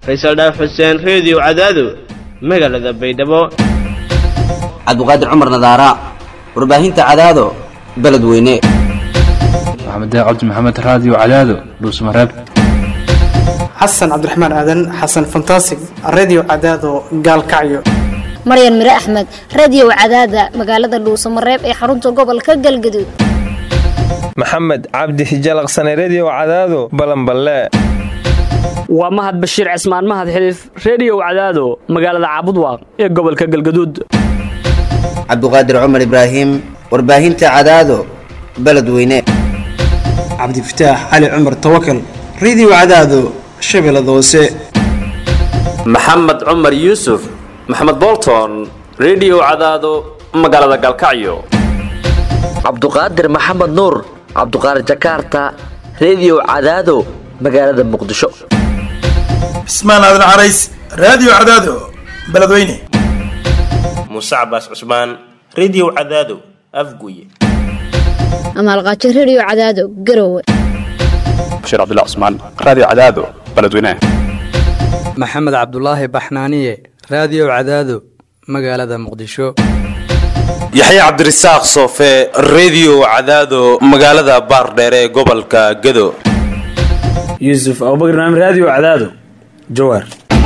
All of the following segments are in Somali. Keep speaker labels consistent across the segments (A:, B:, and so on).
A: Faysal Dhaaf Xuseen Radio Cadaado magaalada Baydhabo
B: Cabduqaadir Cumar Nadaara warbaahinta Cadaado beledweyne
C: Maxamed Cabdi Maxamed Radio Cadaado Dhuusamareeb
D: Xasan Cabdiraxmaan Aadan Xasan Fantastic Radio Cadaado Gaalkacyo
E: Maryan Mira Ahmed Radio Cadaada magaalada Dhuusamareeb ee xarunta gobolka Galgaduud
F: Maxamed Cabdi Hijalaqsane Radio Cadaado Balanballe
G: waa Mahad Bashiir Cismaan Mahad Xiliif Radio Cadaado magaalada Caabudwaaq ee gobolka Galgaduud
B: Cabduqaadir Cumar Ibraahim warbaahinta Cadaado beledweyne
D: Cabdi Fataax Ali Cumar Tawakkal Radio Cadaado Shabeellada Hoose
H: Maxamed Cumar Yuusuf Maxamed Bolton Radio Cadaado magaalada Galkacyo
I: Cabduqaadir Maxamed Nuur Cabduqaadir Jakarta Radio Cadaado magaalada Muqdisho
J: Ismaan Aadan Carays Radio Cadaado beledweyne
K: Musa Abbas Usman Radio Cadaado Afguye
E: Amal Qaadir Radio Cadaado Garowe
L: Bashir Abdullah Usman Radio Cadaado beledweyne
M: Maxamed Cabdullaahi Baxnaaniye Radio Cadaado magaalada Muqdisho
N: Yaxya Cabdirasaaq Soofe Radio Cadaado magaalada Baardheer ee gobolka Gado
O: Yusuf Abubakar Naam Radio Cadaado Jowhar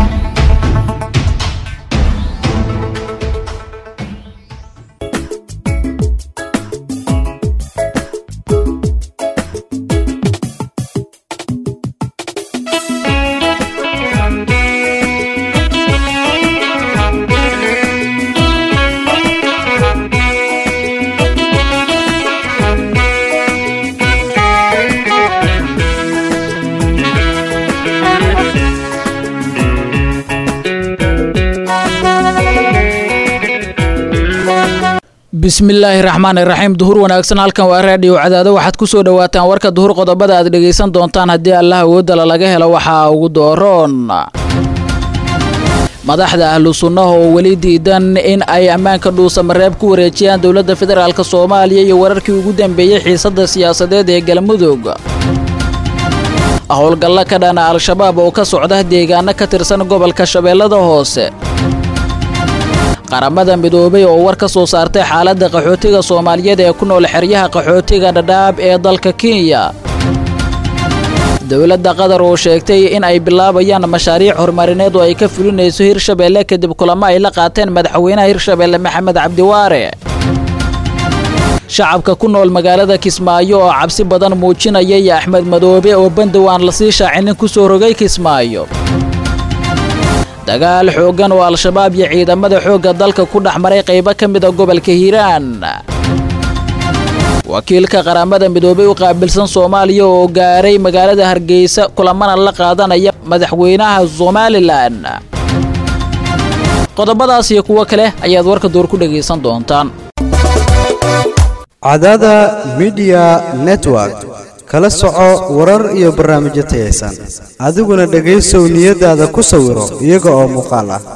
P: bismillaahi raxmaani raxiim duhur wanaagsan halkan waa radio Cadaado waxaad ku soo dhawaataan warka duhur qodobada aad dhageysan doontaan haddii Allah awoodda laga helo waxa ugu dooroon madaxda ahlu sunnah oo wali diidan in ay ammaanka Dhuusamareeb ku wareejiyaan dawladda federaalka Soomaaliya iyo wararkii ugu dambeeyay xiisadda siyaasadeed ee Galmudug howlgalla ka dhana al-shabaab oo ka socda deegaano ka tirsan gobolka Shabeellada Hoose qaramada midoobay oo war ka soo saartay xaaladda qaxootiga Soomaaliyeed ee ku nool xeryaha qaxootiga Dadaab ee dalka Kenya dawladda Qatar oo sheegtay in ay bilaabayaan mashaariic horumarineed oo ay ka fulinayso Hirshabeelle kadib kulamo ay la qaateen madaxweynaha Hirshabeelle Maxamed Cabdi Waare shacabka ku nool magaalada Kismaayo oo cabsi badan muujinayay Axmed Madoobe oo bandawaan la sii shaacinin ku soo rogay Kismaayo dagaal xoogan oo al-shabaab iyo ciidamada xoogga dalka ku dhaxmaray qaybo ka mid ah gobolka Hiiraan wakiilka qaramada midoobay u qaabilsan Soomaaliya oo gaaray magaalada Hargeysa kulamana la qaadanaya madaxweynaha Somaliland qodobadaas iyo kuwa kale ayaad warka door ku dhageysan doontaan
Q: Cadaada Media Network kala soco warar iyo barnaamijyo tayeysan adiguna dhageyso niyadaada ku sawiro iyaga oo muuqaal ah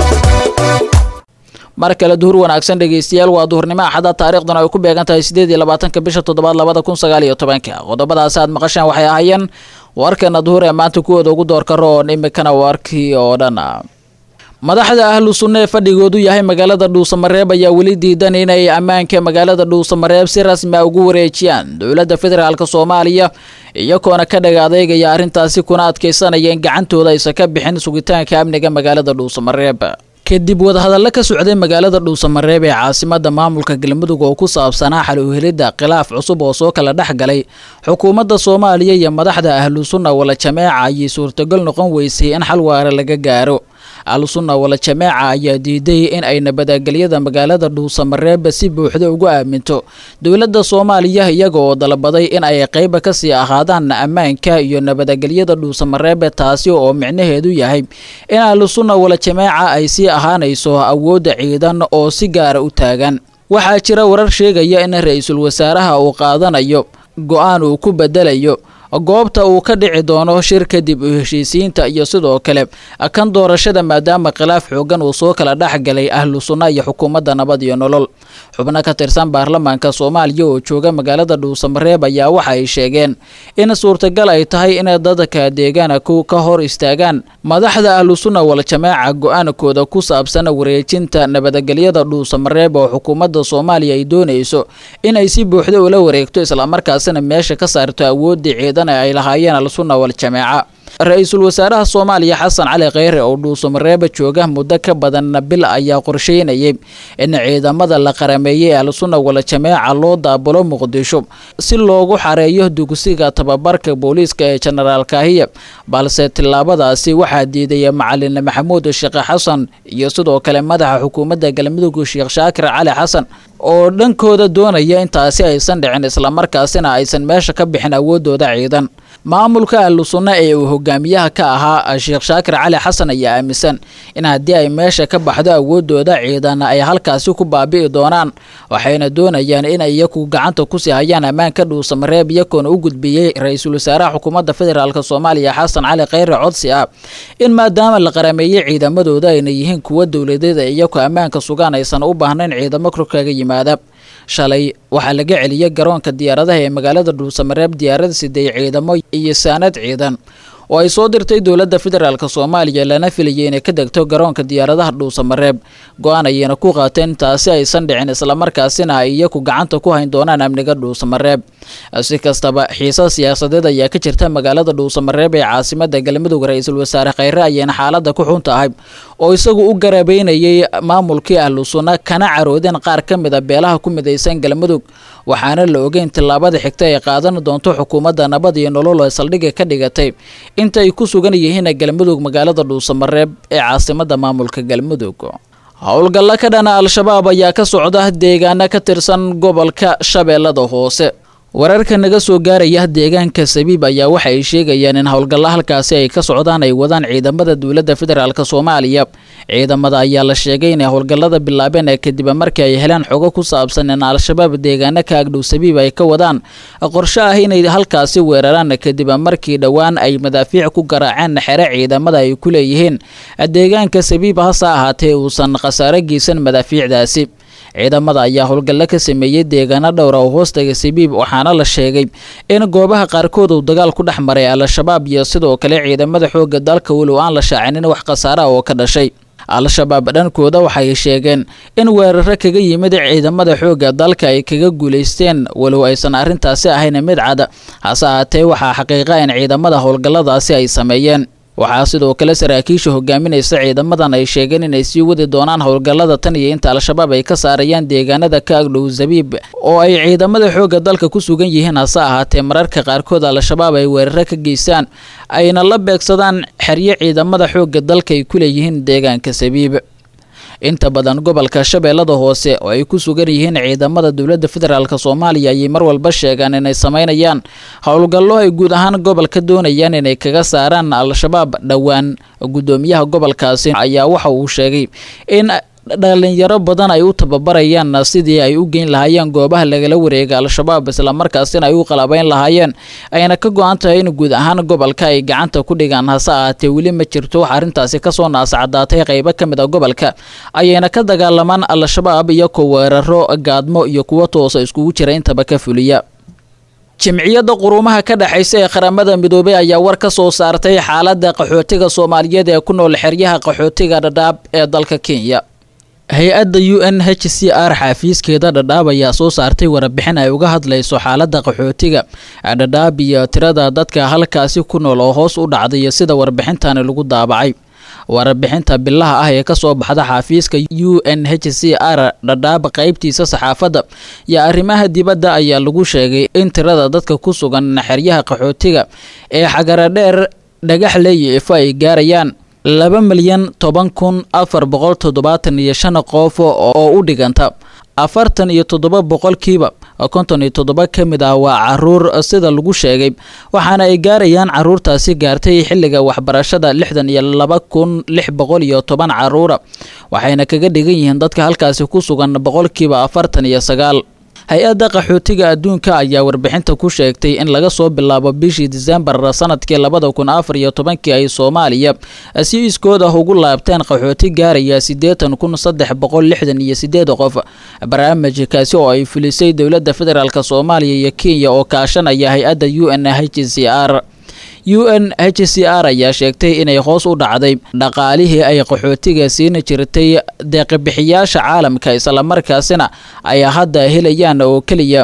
P: mar kale duhur wanaagsan dhageystayaal waa duhurnimo axada taariikhdana ay ku beegan tahay 28 bisha 7 2019 qodobadaas aad maqashaan waxay ahaayeen warkana duhur ee maanta kuwada ugu doorka roon imikana warkii oo dhan madaxda ahlu sunnah fadhigoodu yahay magaalada Dhuusamareeb ayaa wali diidan inay ammaanka magaalada Dhuusamareeb si rasmi ah ugu wareejiyaan dawladda federaalka Soomaaliya iyagoona ka dhagaadeegaya arrintaasi kuna adkeysanaya in gacantooda aysan ka bixin sugitaanka amniga magaalada Dhuusamareeb kadib wadahadallo ka socday magaalada Dhuusamareeb ee caasimadda maamulka Galmudug oo ku saabsanaa xal u helidda khilaaf cusub oo soo kala dhaxgalay xukuumadda Soomaaliya iyo madaxda ahlu sunnah wala jameeca ay suurtagal noqon weysay in xal waara laga gaaro ahlu sunnah wala jameeca ayaa diiday in ay nabadgelyada magaalada Dhuusamareeb si buuxda ugu aaminto dawladda Soomaaliya iyaga oo dalabaday in ay qayb ka sii ahaadaan ammaanka iyo nabadgelyada Dhuusamareeb taasi oo micnaheedu yahay in ahlu sunnah wala jameeca ay si ahaanayso awoodda ciidan oo si gaar u taagan waxaa jira warar sheegaya in ra'iisul wasaaraha uu qaadanayo go'aan uu ku bedelayo goobta uu ka dhici doono shir kadib u heshiisiinta iyo sidoo kale kan doorashada maadaama khilaaf xoogan uu soo kala dhexgalay ahlu sunna iyo xukuumadda nabad iyo nolol. xubno ka tirsan baarlamaanka Soomaaliya oo jooga magaalada Dhuusamareeb ayaa waxa ay sheegeen in suurtagal ay tahay in dadka deegaanka ka hor istaagaan madaxda ahlu sunna wal jamaaca go'aankooda ku saabsan wareejinta nabadgelyada Dhuusamareeb oo xukuumadda Soomaaliya ay doonayso in ay si buuxda ula wareegto isla markaasna meesha ka saarto awoodda ciidan ay lahaayeen ahlu sunna wal jamaaca. ra-iisul wasaaraha Soomaaliya Xasan Cali Kheyre oo Dhuusamareeb jooga muddo ka badan bil ayaa qorsheynayay in ciidamada la qarameeyay ahlu sunna wal jamaaca loo daabulo Muqdisho si loogu xareeyo dugsiga tababarka booliiska ee General Kahiya, balse tilaabadaasi waxaa diiday Macalin Maxamuud Sheekh Xasan iyo sidoo kale madaxa xukuumadda Galmudug Sheekh Shaakir Cali Xasan oo dhankooda doonaya intaasi aysan dhicin isla markaasina aysan meesha ka bixin awoodooda ciidan. maamulka ahlu sunna ee uu hogaamiyaha ka ahaa Sheekh Shaakir Cali Xasan ayaa aaminsan in haddii ay meesha ka baxdo awoodooda ciidan ay halkaasi ku baabi'i doonaan, waxayna doonayaan in ay iyagu gacanta ku sii hayaan ammaanka Dhuusamareeb iyagoona u gudbiyay ra-iisul wasaaraha xukuumadda federaalka Soomaaliya Xasan Cali Kheyre codsi ah in maadaama la qarameeyay ciidamadooda ay yihiin kuwa dawladeed iyagu ammaanka sugan aysan u baahnayn ciidamo korkaaga yimaada. shalay waxaa laga celiyay garoonka diyaaradaha ee magaalada Dhuusamareeb diyaarad siday ciidamo iyo saanad ciidan oo ay soo dirtay dowladda federaalka Soomaaliya lana filayay inay ka degto garoonka diyaaradaha Dhuusamareeb. go'aan ayayna ku qaateen taasi aysan dhicin isla markaasina ay iyagu gacanta ku hayn doonaan amniga Dhuusamareeb. si kastaba xiisad siyaasadeed ayaa ka jirta magaalada Dhuusamareeb ee caasimadda Galmudug. ra-iisul wasaare Kheyre ayayna xaaladda ku xun tahay oo isagu u garabeynayay maamulkii ahlu sunna kana caroodeen qaar ka mid ah beelaha ku midaysan Galmudug, waxaana la ogeyn tilaabada xigta ay qaadan doonto xukuumadda nabad iyo nolol oo saldhigga ka dhigatay inta ay ku sugan yihiin Galmudug magaalada Dhuusamareeb ee caasimadda maamulka Galmudug. howlgalla ka dhana al-shabaab ayaa ka socda deegaano ka tirsan gobolka Shabeellada Hoose. wararka naga soo gaaraya deegaanka Sabiib ayaa waxa ay sheegayaan in howlgalla halkaasi ay ka socdaan ay wadaan ciidamada dowladda federaalka Soomaaliya. ciidamada ayaa la sheegay in howlgallada bilaabeen kadib markii ay helaan xogo ku saabsan in al-shabaab deegaano ka agdhow Sabiib ay ka wadaan qorshe ah inay halkaasi weeraraan kadib markii dhawaan ay madaafiic ku garaaceen xere ciidamada ay ku leeyihiin deegaanka Sabiib hase ahaatee uusan khasaare geysan madaafiicdaasi. ciidamada ayaa howlgallo ka sameeyay deegaano dhowr oo hoostaga Sabiib, waxaana la sheegay in goobaha qaarkood uu dagaal ku dhex maray al-shabaab iyo sidoo kale ciidamada xoogga dalka walow aan la shaacinin wax khasaare oo ka dhashay. al-shabaab dhankooda waxay sheegeen in weeraro kaga yimid ciidamada xoogga dalka ay kaga guuleysteen walow aysan arrintaasi ahayn mid cad, hase ahaatee waxaa xaqiiqa in ciidamada howlgalladaasi ay sameeyeen. waxaa sidoo kale saraakiisha hogaaminaysa ciidamadan ay sheegeen inay sii wadi doonaan howlgallada tan iyo inta al-shabaab ay ka saarayaan deegaanada ka agdhow Sabiib oo ay ciidamada xoogga dalka ku sugan yihiin, hase ahaatee mararka qaarkood al-shabaab ay weeraro ka geystaan ayna la beegsadaan xeryo ciidamada xoogga dalka ay ku leeyihiin deegaanka Sabiib. inta badan gobolka Shabeellada Hoose oo ay ku sugan yihiin ciidamada dowladda federaalka Soomaaliya ayay mar walba sheegaan inay sameynayaan howlgallo ay guud ahaan gobolka doonayaan inay kaga saaraan al-shabaab. dhawaan gudoomiyaha gobolkaasi ayaa waxa uu sheegay in dhalinyaro badan ay u tababarayaan sidii ay u geyn lahaayeen goobaha lagala wareega al-shabaab isla markaasina ay u qalabayn lahaayeen, ayna ka go'an tahay in guud ahaan gobolka ay gacanta ku dhigaan. hase ahaatee weli ma jirto wax arrintaasi kasoo naasacadaatay qaybo ka mid ah gobolka ayayna ka dagaalamaan al-shabaab iyagoo weeraro gaadmo iyo kuwo toosa iskugu jira intaba ka fuliya. jimciyadda quruumaha ka dhaxaysa ee qaramada midoobay ayaa war ka soo saartay xaaladda qaxootiga Soomaaliyeed ee ku nool xeryaha qaxootiga Dadaab ee dalka Kenya. hay-adda UNHCR xafiiskeeda Dadaab ayaa soo saartay warbixin ay uga hadlayso xaaladda qaxootiga Dadaab iyo tirada dadka halkaasi ku nool oo hoos u dhacday sida warbixintan lagu daabacay. warbixinta bilaha ah ee ka soo baxda xafiiska UNHCR Dadaab qaybtiisa saxaafadda iyo arrimaha dibadda ayaa lagu sheegay in tirada dadka ku sugan xeryaha qaxootiga ee Xagaradheer, Dhagaxley iyo Ifo ay gaarayaan 2,475 qof oo u dhiganta 47% 57 ka mid ah waa caruur sida lagu sheegay, waxaana ay gaarayaan caruurtaasi gaartay xilliga waxbarashada 62,610 caruura, waxayna kaga dhigan yihiin dadka halkaasi ku sugan 49%. hay-adda qaxootiga adduunka ayaa warbixinta ku sheegtay in laga soo bilaabo bishii Diseembar sanadkii 2014 ay Soomaaliya si iskood ah ugu laabteen qaxooti gaaraya 8,368 qof. barnaamijkaasi oo ay fulisay dowladda federaalka Soomaaliya iyo Kenya oo kaashanaya hay-adda UNHCR. UNHCR ayaa sheegtay inay hoos u dhacday dhaqaalihii ay qaxootiga siin jirtay deeq-bixiyaasha caalamka, isla markaasina ay hadda helayaan oo kaliya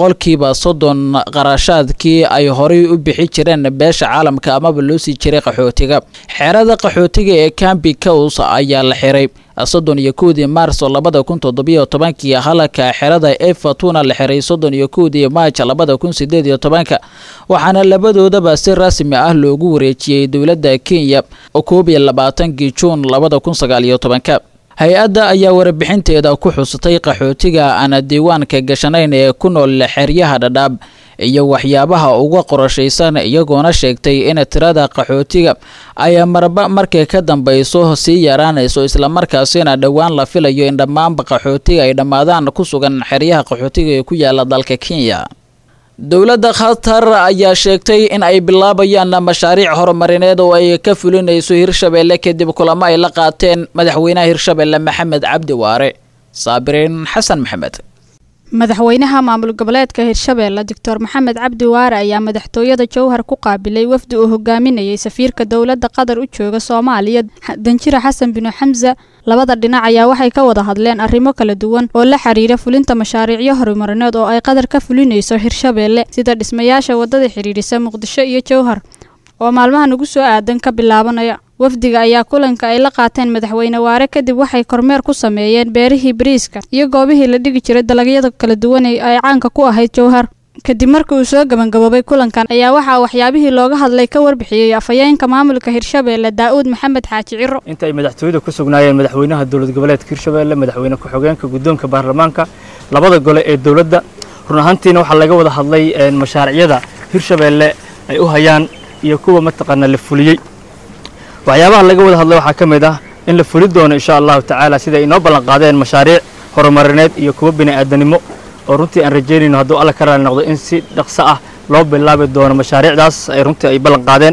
P: 30% qarashaadkii ay horay u bixi jireen beesha caalamka amaba loo sii jiray qaxootiga. xerada qaxootiga ee Campi Coast ayaa la xiray 31 Maarso 2017 halka xerada Efatuna la xiray 31 Maaj 2018 waxaana labadoodaba si rasmi ah loogu wareejiyay dowladda Kenya 22 Juun 2019. hay-adda ayaa warbixinteeda ku xusatay qaxootiga aan diiwaanka gashanayn ee ku nool xeryaha Dadaab iyo waxyaabaha uga qorshaysan, iyagoona sheegtay in tirada qaxootiga ay marba markay ka dambayso sii yaraanayso, isla markaasina dhowaan la filayo in dhammaan qaxootiga ay dhamaadaan ku sugan xeryaha qaxootiga ee ku yaala dalka Kenya. dowladda Qatar ayaa sheegtay in ay bilaabayaan mashaariic horumarineed oo ay ka fulinayso Hirshabelle kadib kulamo ay la qaateen madaxweynaha Hirshabelle Maxamed Cabdi Waare. Saabiriin Xasan Maxamed.
R: madaxweynaha maamul goboleedka Hirshabelle Dr. Maxamed Cabdi Waare ayaa madaxtooyada Jowhar ku qaabilay wafdi uu hogaaminayay safiirka dowladda Qatar u jooga Soomaaliya Danjira Xasan bin Xamza. labada dhinac ayaa waxay ka wada hadleen arrimo kala duwan oo la xiriira fulinta mashaariicyo horumarineed oo ay Qatar ka fulinayso Hirshabelle, sida dhismayaasha wadada xiriirisa Muqdisho iyo Jowhar oo maalmahan ugu soo aadan ka bilaabanaya. wafdiga ayaa kulanka ay la qaateen madaxweyne Waare kadib waxay kormeer ku sameeyeen beerihii bariiska iyo goobihii la dhigi jiray dalagyada kala duwan ee ay caanka ku ahayd Jowhar. kadib markii uu soo gabagaboobay kulankan ayaa waxaa waxyaabihii looga hadlay ka warbixiyay afhayeenka maamulka Hirshabelle Daawud Maxamed Xaaji Ciro.
S: inta ay madaxtooyada ku sugnaayeen madaxweynaha dowlad goboleedka Hirshabelle, madaxweyne ku-xigeenka guddoonka baarlamaanka, labada gole ee dowladda, run ahaantiina waxaa laga wada hadlay mashaariicda Hirshabelle ay u hayaan iyo kuwa mataqaana la fuliyay. waxyaabaha laga wada hadlay waxaa ka mid ah in la fuli doono insha Allahu tacaala sida ay noo ballan qaadeen mashaariic horumarineed iyo kuwa bini'aadanimo oo runtii aan rajeynayno hadduu alla ka raali noqdo in si dhaqso ah loo bilaabi doono mashaariicdaas ay runtii ay ballan qaadeen.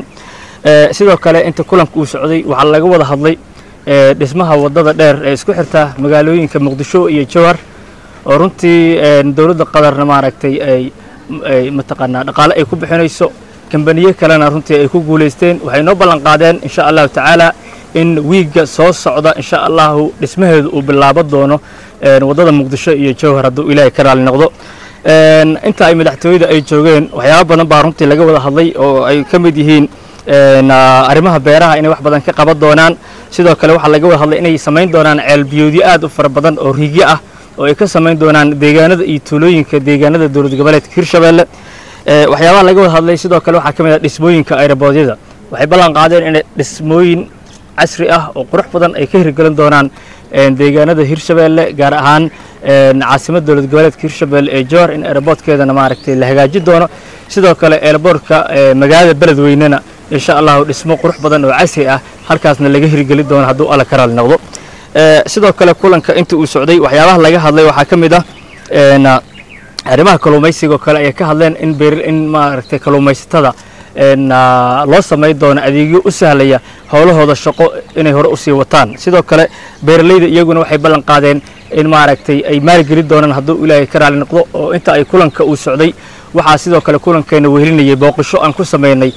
S: sidoo kale inta kulanka uu socday waxaa laga wada hadlay dhismaha wadada dheer ee isku xirta magaalooyinka Muqdisho iyo Jowhar oo runtii dowladda Qatarna maaragtay ay mataqaana dhaqaale ay ku bixinayso, kambaniye kalena runtii ay ku guuleysteen. waxay noo ballan qaadeen insha Allahu tacaala in wiiga soo socda insha Allahu dhismaheedu uu bilaabo doono wadada Muqdisho iyo Jowhar hadduu Ilaahay ka raali noqdo. inta ay madaxtooyada ay joogeen waxyaabo badan baa runtii laga wada hadlay oo ay ka mid yihiin arrimaha beeraha inay wax badan ka qaban doonaan. sidoo kale waxaa laga wada hadlay inay samayn doonaan ceel biyoodyo aad u fara badan oo riigyo ah oo ay ka samayn doonaan deegaanada iyo tuulooyinka deegaanada dowlad goboleedka Hirshabelle. waxyaabaha laga wada hadlay sidoo kale waxaa ka mid ah dhismooyinka aeroboortyada. waxay ballan qaadeen in dhismooyin casri ah oo qurux badan ay ka hirgelin doonaan deegaanada Hirshabelle, gaar ahaan caasimadda dowlad goboleedka Hirshabelle ee Jowhar in aeroboortkeedana maaragtay la hagaajin doono. sidoo kale aeroboortka magaalada beledweynena insha Allah dhismo qurux badan oo casri ah halkaasna laga hirgelin doono hadduu alla ka raali noqdo. sidoo kale kulanka inta uu socday waxyaabaha laga hadlay waxaa ka mid ah arrimaha kalluumaysiga kale ay ka hadleen in maaragtay kalluumaysatada loo sameey doono adeegyo u sahlaya howlahooda shaqo inay hore u sii wataan. sidoo kale beeralayda iyaguna waxay ballan qaadeen in maaragtay ay maalgelin doonaan hadduu Ilaahay ka raali noqdo. oo inta ay kulanka uu socday waxaa sidoo kale kulankeena wehelinayay booqasho aan ku sameynay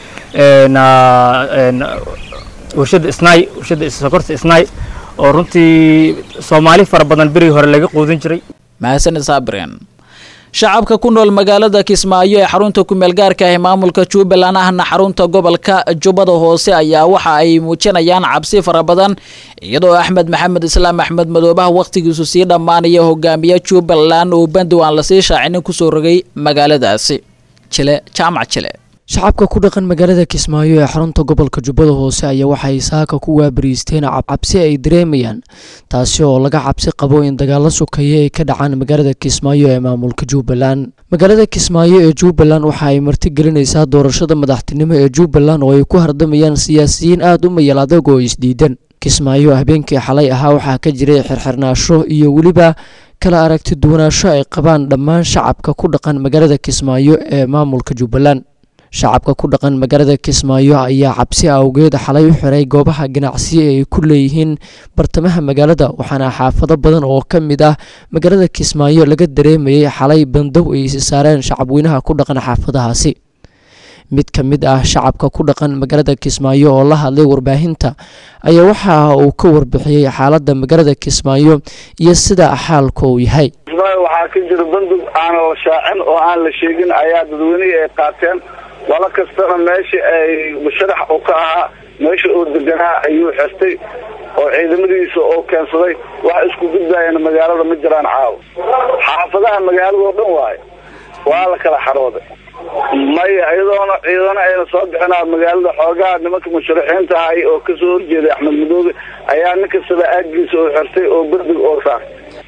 S: warshada sokorta Isnaay oo runtii Soomaali fara badan beri hore laga quudin jiray.
P: mahadsan Saabiriin. shacabka ku nool magaalada Kismaayo ee xarunta ku meel gaarka ah maamulka Jubbaland ahna xarunta gobolka Jubbada Hoose ayaa waxa ay muujinayaan cabsi fara badan iyadoo Axmed Maxamed Islaam Axmed Madoobaha waqtigiisu sii dhamaanaya hogaamiye Jubbaland oo bandwaan la sii shaacin ku soo rogay magaaladaasi. jaamac Chile
T: shacabka ku dhaqan magaalada Kismaayo ee xarunta gobolka Jubbada Hoose ayaa waxay saaka ku waabariisteen cabsi ay dareemayaan taasi oo laga cabsi qabo in dagaalo sokeeye ay ka dhacaan magaalada Kismaayo ee maamulka Jubbaland. magaalada Kismaayo ee Jubbaland waxa ay marti gelinaysaa doorashada madaxtinimo ee Jubbaland oo ay ku hardamayaan siyaasiyiin aad u mayal adag oo isdiidan. Kismaayo habeenkii xalay ahaa waxaa ka jiray xirxirnaasho iyo waliba kala aragti duwanaansho ay qabaan dhammaan shacabka ku dhaqan magaalada Kismaayo ee maamulka Jubbaland. Shacabka ku dhaqan magaalada Kismaayo ayaa cabsi awgeed xalay u xiray goobaha ganacsiga ay ku leeyihiin bartamaha magaalada, waxaana xaafado badan oo ka mid ah magaalada Kismaayo laga dareemayay xalay bandow ay saareen shacabweynaha ku dhaqan xaafadahaasi. mid ka mid ah shacabka ku dhaqan magaalada Kismaayo oo la hadlay warbaahinta ayaa waxa uu ka warbixiyay xaaladda magaalada Kismaayo iyo sida xaalku uu yahay.
U: waxaa ka jira bandug aan la shaacin oo aan la sheegin ayaa dadweynaha ay qaateen wala kastana meesha ay musharax u ka ahaa meesha uu deganaa ayuu xirtay oo ciidamadiisa oo keensaday wax isku gudbayeen magaalada ma jiraan caaw xaafadaha magaalada oo dhan waa la kala xarooday maya ciidana ayna soo bixinaa magaalada xoogaa nimanka musharaxiinta ahay oo kasoo horjeeday Axmed Madoobe ayaa ninka sida aagiisa oo xirtay oo bandug oo saar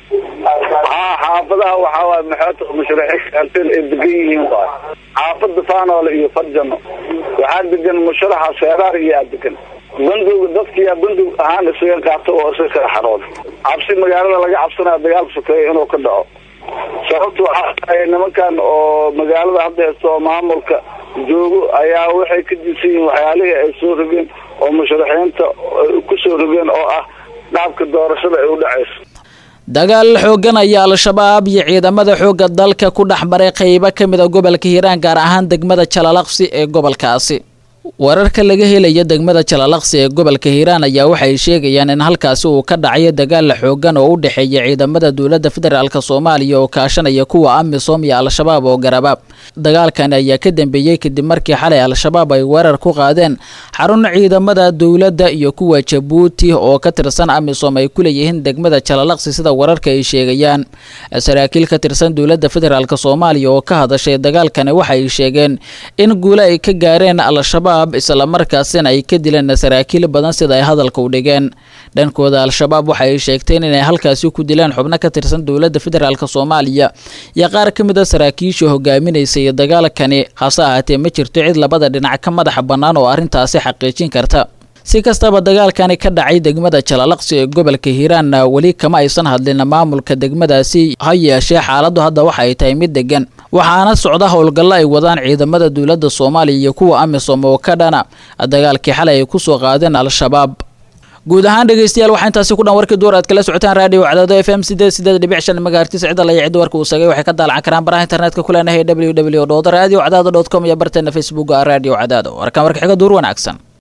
U: xaafadaha waxaa waay maxaata musharaxiin xirteen ay degan yihiin waay xaafada Faanoole iyo Farjano waxaa degan musharaxa Seeraar iyo degan bandug dadkiya bandug ahaan isaga qaato oo isaga kala xarooday cabsi magaalada laga cabsanaa dagaal sokeeyo inuu ka dhaco sababtoo ah nimankan oo magaalada hadda soo maamulka joogo ayaa waxay ka diseen waxyaalaha ay soo rogeen oo musharaxiinta ku soo rogeen oo ah dhaabka doorashada ay u dhacayso.
P: dagaal xoogan ayaa al-shabaab iyo ciidamada xooga dalka ku dhaxmaray qaybo ka mid ah gobolka Hiiraan gaar ahaan degmada Jalalaqsi ee gobolkaasi. wararka laga helaya degmada Jalalaqsi ee gobolka Hiiraan ayaa waxay sheegayaan in halkaasi uu ka dhacay dagaal xoogan oo u dhaxeeya ciidamada dawladda federaalka Soomaaliya oo kaashanaya kuwa AMISOM iyo al-shabaab oo garab dagaalkan ayaa ka dambeeyay kadib markii xalay al-shabaab ay weerar ku qaadeen xarun ciidamada dawladda iyo kuwa Djibouti oo ka tirsan AMISOM ay ku leeyihiin degmada Jalalaqsi sida wararka ay sheegayaan. saraakiil ka tirsan dawladda federaalka Soomaaliya oo ka hadashay dagaalkan waxay sheegeen in guul ay ka gaareen al-shabaab isla markaasina ay ka dileen saraakiil badan sida ay hadalka u dhigeen. dhankooda al-shabaab waxay sheegteen inay halkaasi ku dileen xubno ka tirsan dawladda federaalka Soomaaliya iyo qaar ka mid ah saraakiisha hogaaminayay dagaalkani hase ahaatee ma jirto cid labada dhinac ka madax bannaan oo arrintaasi xaqiijin karta. si kastaba dagaalkani ka dhacay degmada Jalalaqsi ee gobolka Hiiraan wali kama aysan hadlin maamulka degmadaasi ha yeeshee xaaladdu hadda waxa ay tahay mid degan waxaana socda howlgallo ay wadaan ciidamada dawladda Soomaaliya iyo kuwa AMISOM oo ka dhana dagaalkii xalay ay ku soo qaadeen al-shabaab. guud ahaan dhageystayaal waxaan intaasi ku dhan warkii door aad kala socotaan raadiyo Cadaado FM 88.5 megahertz cid la yicid warka uu sagay waxay ka daalcan karaan baraha internetka ku leenahay www.radiocadaado.com iyo barteena Facebook Radio Cadaado warka xiga door wanaagsan.